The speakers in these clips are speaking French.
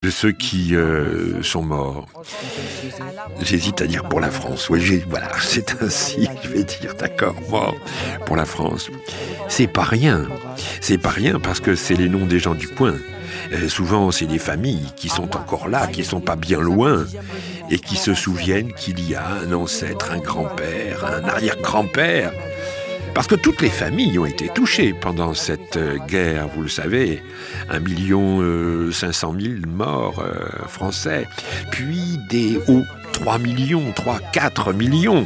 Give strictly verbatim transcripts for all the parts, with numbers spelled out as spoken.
de ceux qui euh, sont morts. J'hésite à dire pour la France. Oui, j'ai, voilà, c'est ainsi, je vais dire, d'accord, mort pour la France. C'est pas rien. C'est pas rien parce que c'est les noms des gens du coin. Euh, souvent, c'est des familles qui sont encore là, qui sont pas bien loin et qui se souviennent qu'il y a un ancêtre, un grand-père, un arrière-grand-père. Parce que toutes les familles ont été touchées pendant cette euh, guerre, vous le savez. un million cinq cent mille morts euh, français, puis des hauts trois millions, trois, quatre millions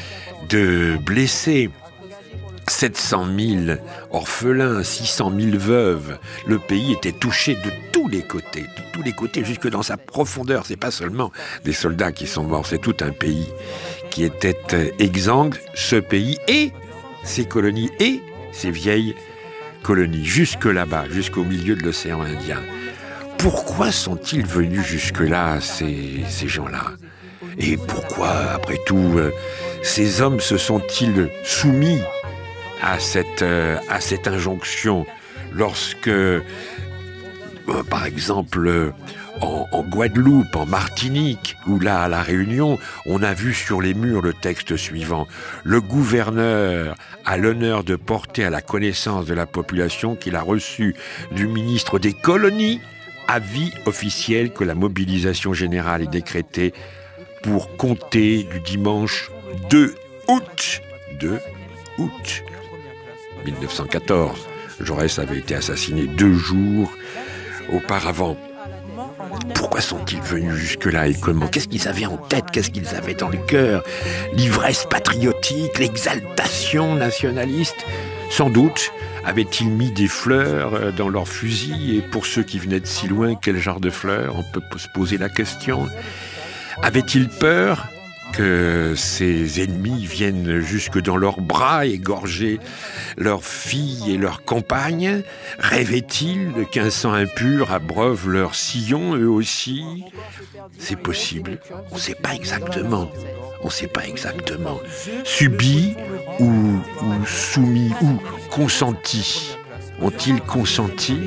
de blessés. sept cent mille orphelins, six cent mille veuves. Le pays était touché de tous les côtés, de tous les côtés, jusque dans sa profondeur. C'est pas seulement des soldats qui sont morts, c'est tout un pays qui était exsangue, ce pays et ses colonies et ses vieilles colonies, jusque là-bas, jusqu'au milieu de l'océan Indien. Pourquoi sont-ils venus jusque-là, ces, ces gens-là ? Et pourquoi, après tout, euh, ces hommes se sont-ils soumis à cette, euh, à cette injonction lorsque, euh, par exemple, euh, en, en Guadeloupe, en Martinique, ou là, à La Réunion, on a vu sur les murs le texte suivant. Le gouverneur a l'honneur de porter à la connaissance de la population qu'il a reçu du ministre des colonies avis officiel que la mobilisation générale est décrétée pour compter du dimanche deux août. deux août mille neuf cent quatorze. Jaurès avait été assassiné deux jours auparavant. Pourquoi sont-ils venus jusque-là et comment ? Qu'est-ce qu'ils avaient en tête ? Qu'est-ce qu'ils avaient dans le cœur ? L'ivresse patriotique, l'exaltation nationaliste ? Sans doute avaient-ils mis des fleurs dans leurs fusils, et pour ceux qui venaient de si loin, quel genre de fleurs ? On peut se poser la question. Avaient-ils peur que ces ennemis viennent jusque dans leurs bras égorger leurs filles et leurs compagnes? Rêvaient-ils qu'un sang impur abreuve leurs sillons, eux aussi? C'est possible. On ne sait pas exactement. On ne sait pas exactement. Subis ou, ou soumis ou consentis? Ont-ils consenti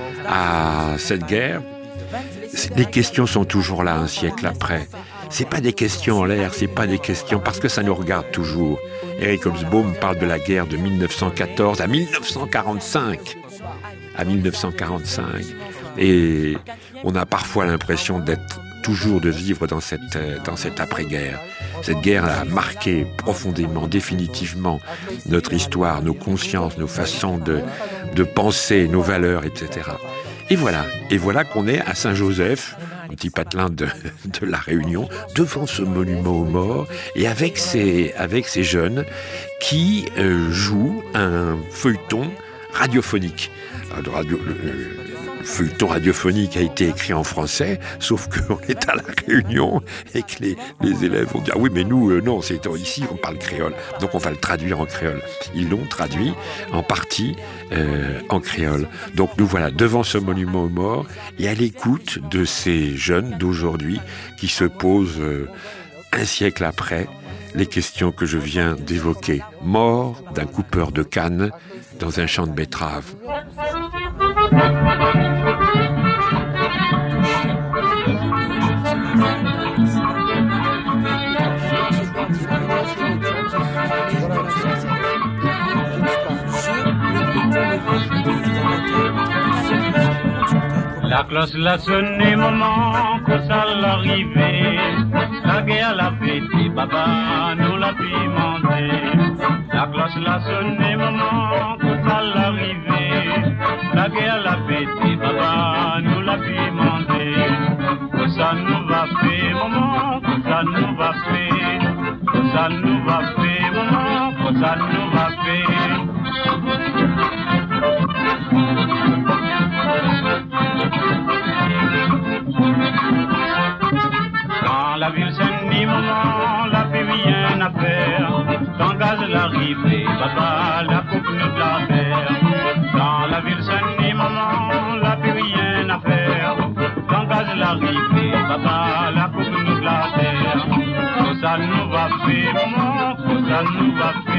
à cette guerre? Les questions sont toujours là un siècle après. C'est pas des questions en l'air, c'est pas des questions parce que ça nous regarde toujours. Eric Hobsbawm parle de la guerre de mille neuf cent quatorze à mille neuf cent quarante-cinq. À mille neuf cent quarante-cinq. Et on a parfois l'impression d'être toujours de vivre dans cette, dans cette après-guerre. Cette guerre a marqué profondément, définitivement notre histoire, nos consciences, nos façons de, de penser, nos valeurs, et cetera. Et voilà, et voilà qu'on est à Saint-Joseph, un petit patelin de, de La Réunion, devant ce monument aux morts, et avec ces, avec ces jeunes qui euh, jouent un feuilleton radiophonique. Le, radio, le, le feuilleton radiophonique a été écrit en français, sauf qu'on est à La Réunion et que les, les élèves vont dire « Ah oui, mais nous, euh, non, c'est ici, on parle créole, donc on va le traduire en créole. » Ils l'ont traduit en partie euh, en créole. Donc nous voilà devant ce monument aux morts et à l'écoute de ces jeunes d'aujourd'hui qui se posent euh, un siècle après les questions que je viens d'évoquer. Mort d'un coupeur de canne dans un champ de betteraves. La cloche l'a sonné, maman, que ça l'arrivée. La guerre l'a pété, papa, nous l'a pimenté. La cloche l'a sonné, maman, que ça l'arrivée. La guerre l'a pété, papa, nous l'a pimenté. Que ça nous va faire, maman, que ça nous va faire. Que ça nous va faire, maman, que ça nous va faire. Dans la ville Saint-Denis, maman, la plus rien à faire. Quand gaz l'arrivée, papa, la coupe nous de la terre. Dans la ville Saint-Denis, maman, la plus rien à faire. Quand gaz l'arrivée, papa, la coupe nous de la terre. Que ça nous va faire, maman, que ça nous va faire.